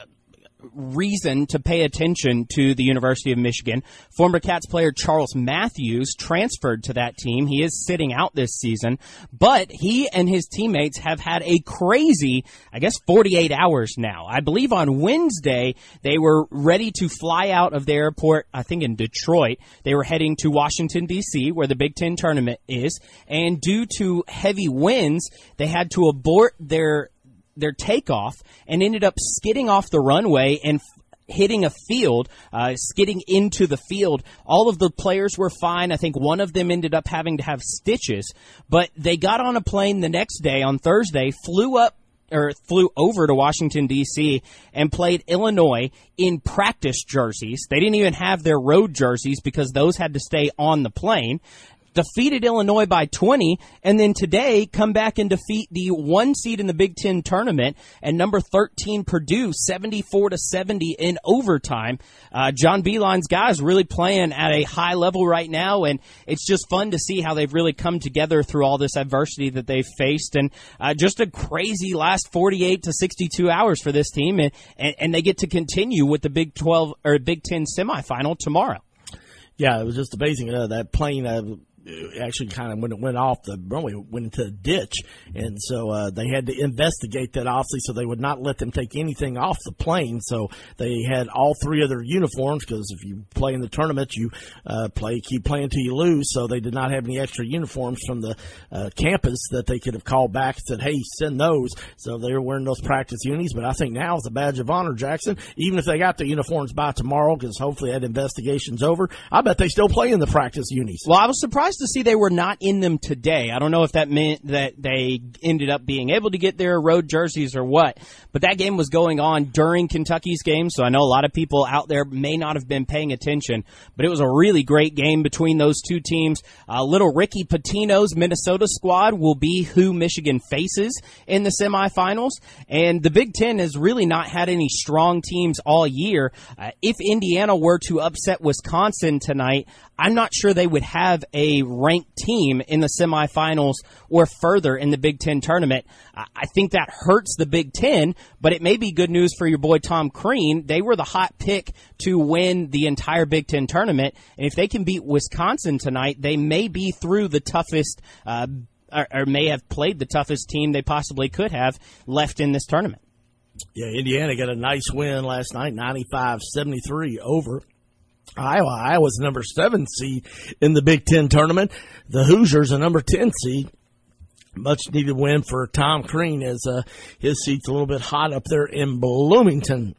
reason to pay attention to the University of Michigan. Former Cats player Charles Matthews transferred to that team. He is sitting out this season, but he and his teammates have had a crazy, I guess, forty-eight hours now. I believe on Wednesday they were ready to fly out of the airport, I think in Detroit. They were heading to Washington, D C, where the Big Ten tournament is, and due to heavy winds, they had to abort their their takeoff and ended up skidding off the runway and hitting a field, uh, skidding into the field. All of the players were fine. I think one of them ended up having to have stitches, but they got on a plane the next day on Thursday, flew up or flew over to Washington, D C, and played Illinois in practice jerseys. They didn't even have their road jerseys because those had to stay on the plane. Defeated Illinois by twenty, and then today come back and defeat the one seed in the Big Ten tournament and number thirteen Purdue seventy-four to seventy in overtime. Uh, John Beilein's guys really playing at a high level right now, and it's just fun to see how they've really come together through all this adversity that they've faced, and uh, just a crazy last forty-eight to sixty-two hours for this team, and, and, and they get to continue with the Big twelve or Big Ten semifinal tomorrow. Yeah, it was just amazing. Uh, that plane uh, actually kind of when it went off the runway went into a ditch, and so uh, they had to investigate that obviously, so they would not let them take anything off the plane. So they had all three of their uniforms, because if you play in the tournament, you uh, play keep playing until you lose. So they did not have any extra uniforms from the uh, campus that they could have called back and said, "Hey, send those." So they were wearing those practice unis. But I think now is a badge of honor, Jackson. Even if they got the uniforms by tomorrow, because hopefully that investigation's over, I bet they still play in the practice unis. Well, I was surprised to see they were not in them today. I don't know if that meant that they ended up being able to get their road jerseys or what, but that game was going on during Kentucky's game, so I know a lot of people out there may not have been paying attention, but it was a really great game between those two teams. Uh, little Ricky Pitino's Minnesota squad will be who Michigan faces in the semifinals, and the Big Ten has really not had any strong teams all year. Uh, if Indiana were to upset Wisconsin tonight, I'm not sure they would have a ranked team in the semifinals or further in the Big Ten tournament. I think that hurts the Big Ten, but it may be good news for your boy Tom Crean. They were the hot pick to win the entire Big Ten tournament, and if they can beat Wisconsin tonight, they may be through the toughest uh, or, or may have played the toughest team they possibly could have left in this tournament. Yeah, Indiana got a nice win last night, ninety-five seventy-three over Iowa. Iowa's number seven seed in the Big Ten tournament. The Hoosiers a number ten seed. Much needed win for Tom Crean, as uh, his seat's a little bit hot up there in Bloomington,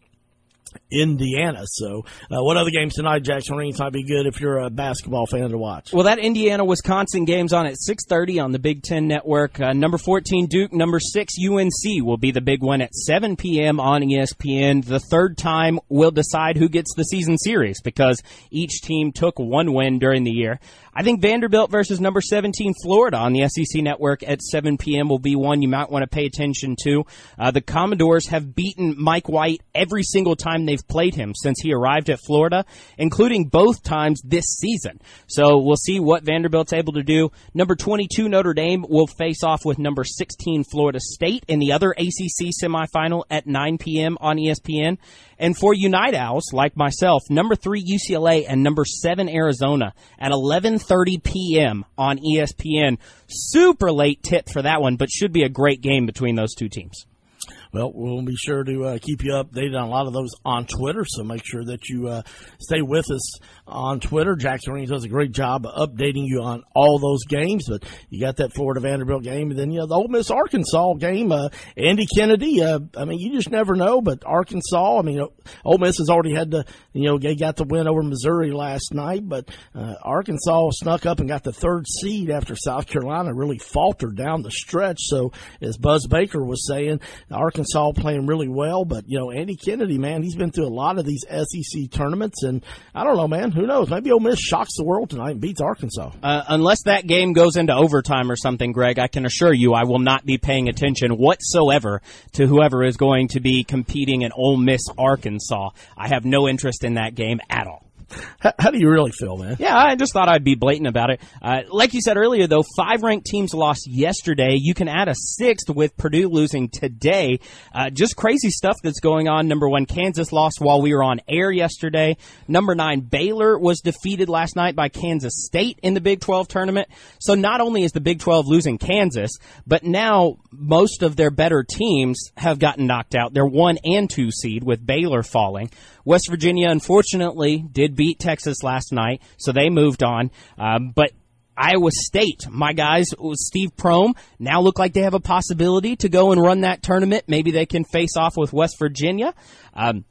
Indiana. So uh, what other games tonight, Jackson Reams, might be good if you're a basketball fan to watch? Well, that Indiana-Wisconsin game's on at six thirty on the Big Ten Network. Uh, number fourteen Duke, number six U N C will be the big one at seven p.m. on E S P N. The third time will decide who gets the season series, because each team took one win during the year. I think Vanderbilt versus number seventeen Florida on the S E C Network at seven p.m. will be one you might want to pay attention to. Uh, the Commodores have beaten Mike White every single time they've played him since he arrived at Florida, including both times this season. So we'll see what Vanderbilt's able to do. Number twenty-two Notre Dame will face off with number sixteen Florida State in the other A C C semifinal at nine p.m. on E S P N. And for Unite Owls, like myself, number three U C L A and number seven Arizona at eleven thirty p.m. on E S P N. Super late tip for that one, but should be a great game between those two teams. Well, we'll be sure to uh, keep you updated on a lot of those on Twitter, so make sure that you uh, stay with us on Twitter. Jackson Reams does a great job of updating you on all those games, but you got that Florida Vanderbilt game, and then you know the Ole Miss Arkansas game. Uh, Andy Kennedy, uh, I mean, you just never know, but Arkansas, I mean, Ole Miss has already had the, you know, they got the win over Missouri last night, but uh, Arkansas snuck up and got the third seed after South Carolina really faltered down the stretch. So as Buzz Baker was saying, Arkansas Arkansas playing really well, but, you know, Andy Kennedy, man, he's been through a lot of these S E C tournaments, and I don't know, man, who knows? Maybe Ole Miss shocks the world tonight and beats Arkansas. Uh, unless that game goes into overtime or something, Greg, I can assure you I will not be paying attention whatsoever to whoever is going to be competing in Ole Miss Arkansas. I have no interest in that game at all. How, how do you really feel, man? Yeah, I just thought I'd be blatant about it. Uh, like you said earlier, though, five ranked teams lost yesterday. You can add a sixth with Purdue losing today. Uh, just crazy stuff that's going on. Number one, Kansas lost while we were on air yesterday. Number nine, Baylor was defeated last night by Kansas State in the Big twelve tournament. So not only is the Big twelve losing Kansas, but now most of their better teams have gotten knocked out. They're one and two seed, with Baylor falling. West Virginia, unfortunately, did beat Texas last night, so they moved on. Um, but Iowa State, my guys, Steve Prohm, now look like they have a possibility to go and run that tournament. Maybe they can face off with West Virginia. Um,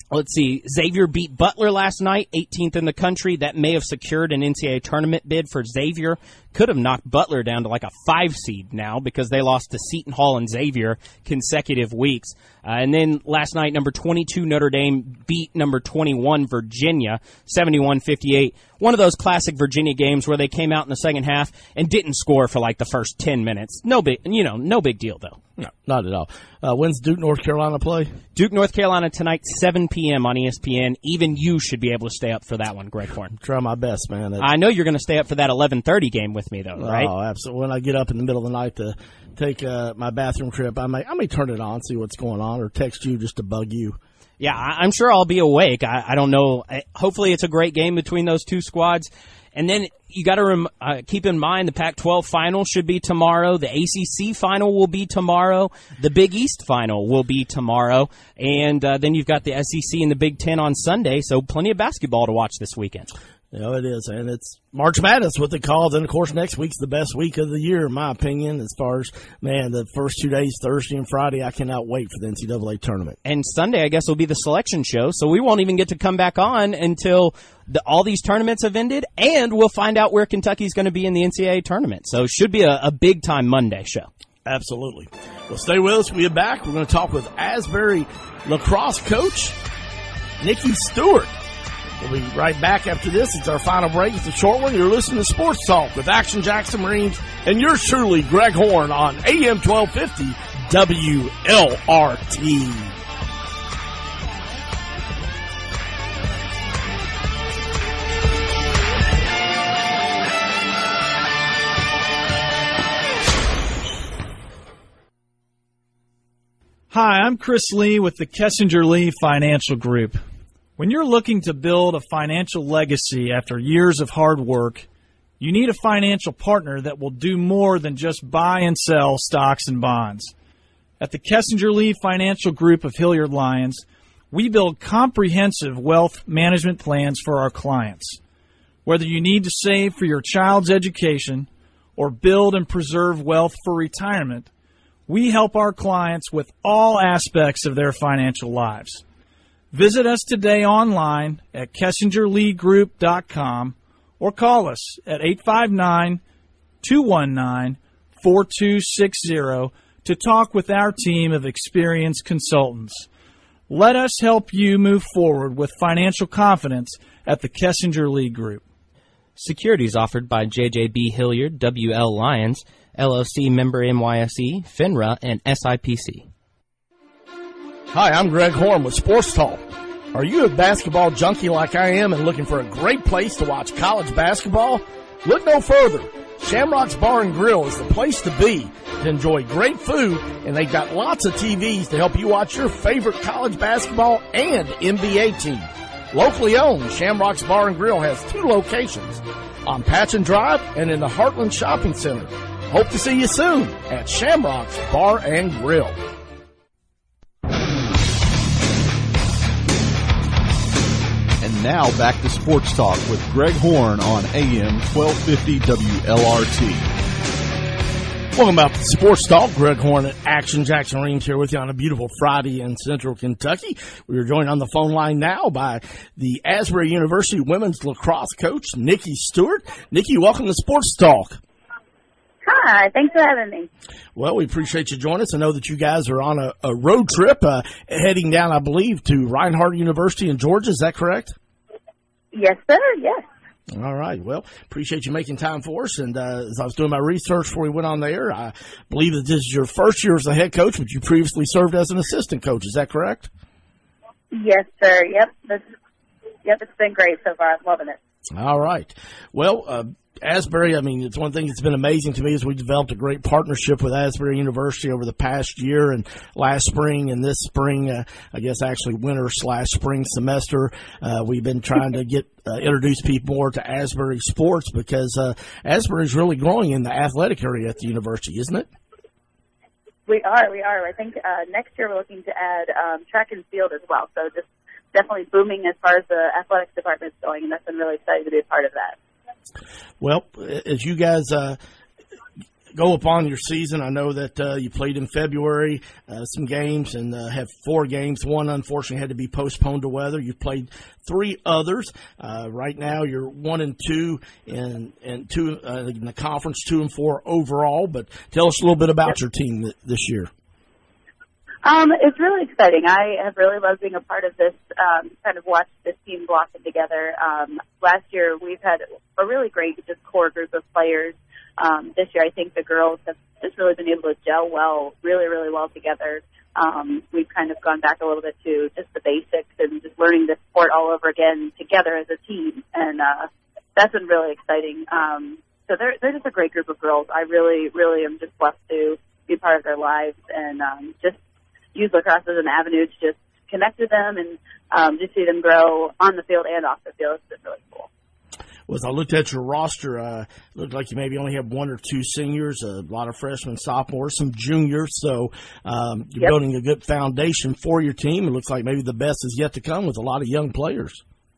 Let's see. Xavier beat Butler last night, eighteenth in the country. That may have secured an N C double A tournament bid for Xavier. Could have knocked Butler down to like a five seed now because they lost to Seton Hall and Xavier consecutive weeks. Uh, and then last night, number twenty-two Notre Dame beat number twenty-one Virginia, seventy-one fifty-eight. One of those classic Virginia games where they came out in the second half and didn't score for like the first ten minutes. No big, you know, no big deal though. No, not at all. Uh, when's Duke, North Carolina play? Duke, North Carolina tonight, seven p.m. on E S P N. Even you should be able to stay up for that one, Greg Horn. Try my best, man. It's, I know you're going to stay up for that eleven thirty game with me, though, right? Oh, absolutely. When I get up in the middle of the night to take uh, my bathroom trip, I may I may turn it on, see what's going on, or text you just to bug you. Yeah, I'm sure I'll be awake. I, I don't know. Hopefully it's a great game between those two squads. And then you got to rem- uh, keep in mind the Pac twelve final should be tomorrow. The A C C final will be tomorrow. The Big East final will be tomorrow. And uh, then you've got the S E C and the Big Ten on Sunday, so plenty of basketball to watch this weekend. You know, it is, and it's March Madness, what they call it. And, of course, next week's the best week of the year, in my opinion, as far as, man, the first two days, Thursday and Friday, I cannot wait for the N C double A tournament. And Sunday, I guess, will be the selection show, so we won't even get to come back on until the, all these tournaments have ended, and we'll find out where Kentucky's going to be in the N C double A tournament. So it should be a, a big-time Monday show. Absolutely. Well, stay with us. We'll be back. We're going to talk with Asbury lacrosse coach Nikki Stewart. We'll be right back after this. It's our final break. It's a short one. You're listening to Sports Talk with Action Jackson Marines and yours truly, Greg Horn, on A M twelve fifty W L R T. Hi, I'm Chris Lee with the Kessinger Lee Financial Group. When you're looking to build a financial legacy after years of hard work, you need a financial partner that will do more than just buy and sell stocks and bonds. At the Kessinger Lee Financial Group of Hilliard Lyons, we build comprehensive wealth management plans for our clients. Whether you need to save for your child's education or build and preserve wealth for retirement, we help our clients with all aspects of their financial lives. Visit us today online at kessinger lee group dot com or call us at eight five nine, two one nine, four two six zero to talk with our team of experienced consultants. Let us help you move forward with financial confidence at the Kessinger Lee Group. Securities offered by J J B Hilliard, W L Lyons, L L C member N Y S E, FINRA, and S I P C. Hi, I'm Greg Horn with Sports Talk. Are you a basketball junkie like I am and looking for a great place to watch college basketball? Look no further. Shamrock's Bar and Grill is the place to be to enjoy great food, and they've got lots of T Vs to help you watch your favorite college basketball and N B A team. Locally owned, Shamrock's Bar and Grill has two locations, on Patchen Drive and in the Heartland Shopping Center. Hope to see you soon at Shamrock's Bar and Grill. And now back to Sports Talk with Greg Horn on A M twelve fifty W L R T. Welcome back to Sports Talk. Greg Horn at Action Jackson Marines here with you on a beautiful Friday in Central Kentucky. We are joined on the phone line now by the Asbury University women's lacrosse coach, Nikki Stewart. Nikki, welcome to Sports Talk. Hi, thanks for having me. Well, we appreciate you joining us. I know that you guys are on a, a road trip uh, heading down, I believe, to Reinhardt University in Georgia. Is that correct? Yes, sir, yes. All right. Well, appreciate you making time for us. And uh, as I was doing my research before we went on there, I believe that this is your first year as a head coach, but you previously served as an assistant coach. Is that correct? Yes, sir. Yep. This, yep, it's been great so far. I'm loving it. All right. Well, uh, Asbury, I mean, it's one thing that's been amazing to me is we developed a great partnership with Asbury University over the past year and last spring and this spring, uh, I guess actually winter slash spring semester. Uh, we've been trying to get uh, introduce people more to Asbury sports because uh, Asbury is really growing in the athletic area at the university, isn't it? We are, we are. I think uh, next year we're looking to add um, track and field as well. So just definitely booming as far as the athletics department is going, and that's been really exciting to be a part of that. Well, as you guys uh, go upon your season. I know that uh, you played in February uh, some games and uh, have four games. One, unfortunately, had to be postponed to weather. You've played three others. Uh, right now, you're one and two in, and two uh, in the conference, two and four overall. But tell us a little bit about your team th- this year. Um, it's really exciting. I have really loved being a part of this, um, kind of watch this team blossom together. Um, last year, we've had a really great just core group of players. Um, this year, I think the girls have just really been able to gel well, really, really well together. Um, we've kind of gone back a little bit to just the basics and just learning the sport all over again together as a team. And uh, that's been really exciting. Um, so they're, they're just a great group of girls. I really, really am just blessed to be part of their lives and um, just use lacrosse as an avenue to just connect with them and um, just see them grow on the field and off the field. It's been really cool. Well, as I looked at your roster, uh, it looked like you maybe only have one or two seniors, a lot of freshmen, sophomores, some juniors. So um, you're yep. building a good foundation for your team. It looks like maybe the best is yet to come with a lot of young players.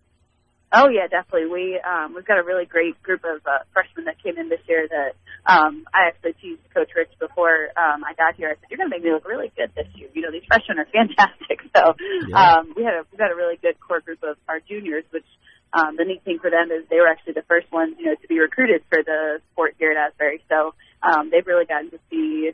Oh, yeah, definitely. We, um, we've got a really great group of uh, freshmen that came in this year that um, I actually teased Coach Rich before um, I got here. I said, you're going to make me look really good this year. You know, these freshmen are fantastic. So yeah. um, we had a, we got a really good core group of our juniors, which um, the neat thing for them is they were actually the first ones, you know, to be recruited for the sport here at Asbury. So um, they've really gotten to see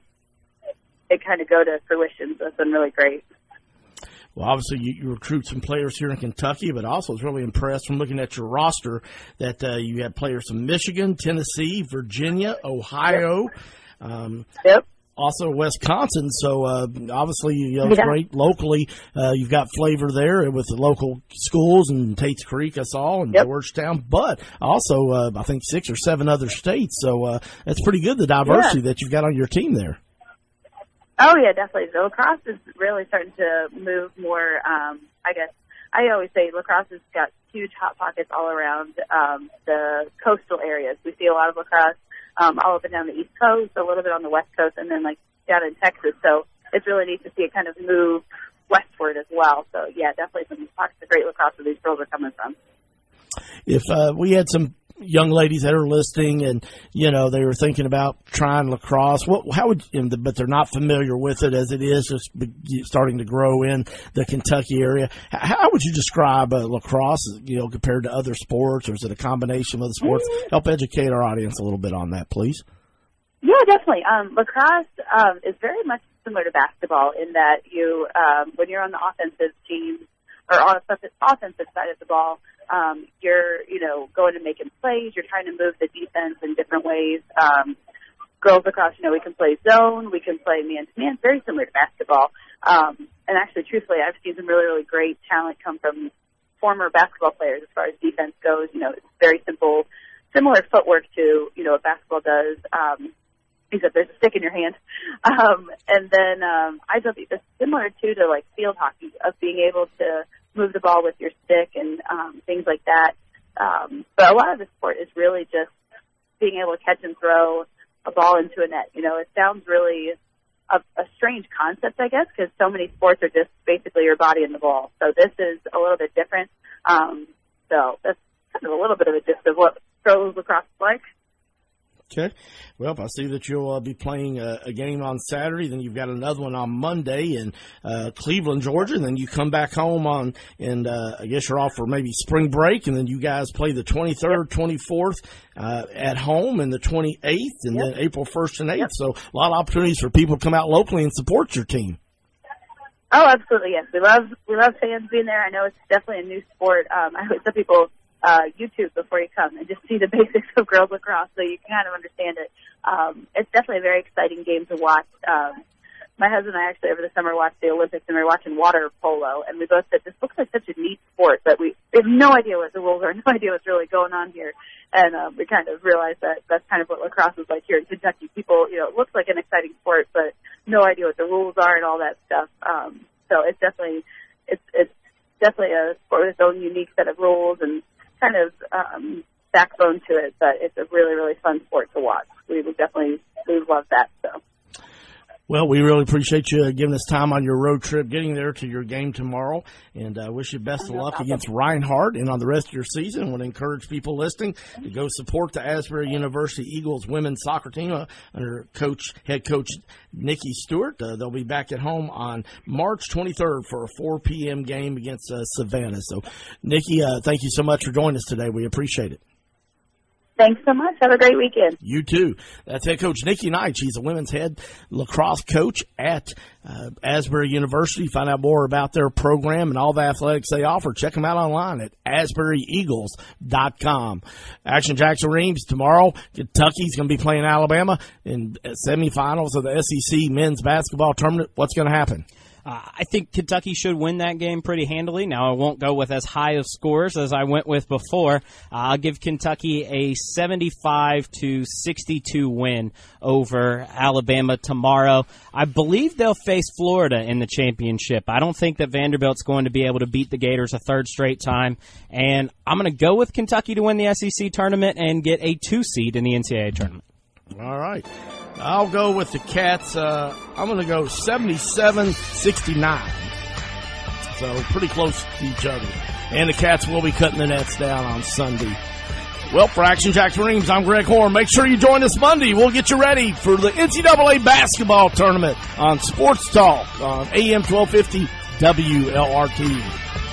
it kind of go to fruition. So it's been really great. Well, obviously, you, you recruit some players here in Kentucky, but also was really impressed from looking at your roster that uh, you had players from Michigan, Tennessee, Virginia, Ohio, yep. Um, yep. also Wisconsin. So, uh, obviously, you know, it's yeah. great locally. Uh, you've got flavor there with the local schools and Tate's Creek, I saw, and yep. Georgetown, but also, uh, I think, six or seven other states. So, uh, that's pretty good, the diversity yeah. that you've got on your team there. Oh, yeah, definitely. So lacrosse is really starting to move more, um, I guess. I always say lacrosse has got huge hot pockets all around um, the coastal areas. We see a lot of lacrosse um, all up and down the East Coast, a little bit on the West Coast, and then, like, down in Texas. So it's really neat to see it kind of move westward as well. So, yeah, definitely some pockets of great lacrosse where these girls are coming from. If uh, we had some young ladies that are listening and, you know, they were thinking about trying lacrosse, what, how would, but they're not familiar with it as it is just starting to grow in the Kentucky area. How would you describe uh, lacrosse, you know, compared to other sports, or is it a combination of the sports? Mm-hmm. Help educate our audience a little bit on that, please. Yeah, definitely. Um, lacrosse um, is very much similar to basketball in that you, um, when you're on the offensive team or on the offensive side of the ball, Um, you're, you know, going and making plays. You're trying to move the defense in different ways. Um, girls lacrosse, you know, we can play zone. We can play man-to-man, very similar to basketball. Um, and actually, truthfully, I've seen some really, really great talent come from former basketball players as far as defense goes. You know, it's very simple, similar footwork to, you know, what basketball does, um, except there's a stick in your hand. Um, and then um, I thought it's similar, too, to, like, field hockey, of being able to move the ball with your stick and um, things like that. Um, but a lot of the sport is really just being able to catch and throw a ball into a net. You know, it sounds really a, a strange concept, I guess, because so many sports are just basically your body and the ball. So this is a little bit different. Um, so that's kind of a little bit of a gist of what pro lacrosse is like. Okay. Well, I see that you'll uh, be playing a, a game on Saturday. Then you've got another one on Monday in uh, Cleveland, Georgia. And then you come back home on, and uh, I guess you're off for maybe spring break. And then you guys play the twenty-third, yep. twenty-fourth uh, at home, and the twenty-eighth, and yep. then April first and eighth. Yep. So a lot of opportunities for people to come out locally and support your team. Oh, absolutely, yes. We love we love fans being there. I know it's definitely a new sport. Um, I always tell people, Uh, YouTube before you come and just see the basics of girls lacrosse so you can kind of understand it. Um, it's definitely a very exciting game to watch. Um, my husband and I actually over the summer watched the Olympics, and we were watching water polo, and we both said, this looks like such a neat sport, but we have no idea what the rules are, no idea what's really going on here. And uh, we kind of realized that that's kind of what lacrosse is like here in Kentucky. People, you know, it looks like an exciting sport, but no idea what the rules are and all that stuff. Um, so it's definitely, it's, it's definitely a sport with its own unique set of rules and kind of um, backbone to it, but it's a really, really fun sport to watch. We would definitely, we would love that. So, Well, we really appreciate you giving us time on your road trip, getting there to your game tomorrow, and uh, wish you best of luck against Reinhardt and on the rest of your season. I want to encourage people listening to go support the Asbury University Eagles women's soccer team uh, under coach, head coach Nikki Stewart. Uh, they'll be back at home on March twenty-third for a four p.m. game against uh, Savannah. So, Nikki, uh, thank you so much for joining us today. We appreciate it. Thanks so much. Have a great weekend. You too. That's head coach Nikki Knight. She's a women's head lacrosse coach at uh, Asbury University. Find out more about their program and all the athletics they offer. Check them out online at asbury eagles dot com. Action Jackson Reams tomorrow. Kentucky's going to be playing Alabama in semifinals of the S E C men's basketball tournament. What's going to happen? Uh, I think Kentucky should win that game pretty handily. Now, I won't go with as high of scores as I went with before. Uh, I'll give Kentucky a seventy-five to sixty-two win over Alabama tomorrow. I believe they'll face Florida in the championship. I don't think that Vanderbilt's going to be able to beat the Gators a third straight time. And I'm going to go with Kentucky to win the S E C tournament and get a two seed in the N C double A tournament. All right. I'll go with the Cats. Uh, I'm going to go seventy-seven sixty-nine. So pretty close to each other. And the Cats will be cutting the nets down on Sunday. Well, for Action Jackson Reams, I'm Greg Horn. Make sure you join us Monday. We'll get you ready for the N C double A basketball tournament on Sports Talk on A M twelve fifty W L R T.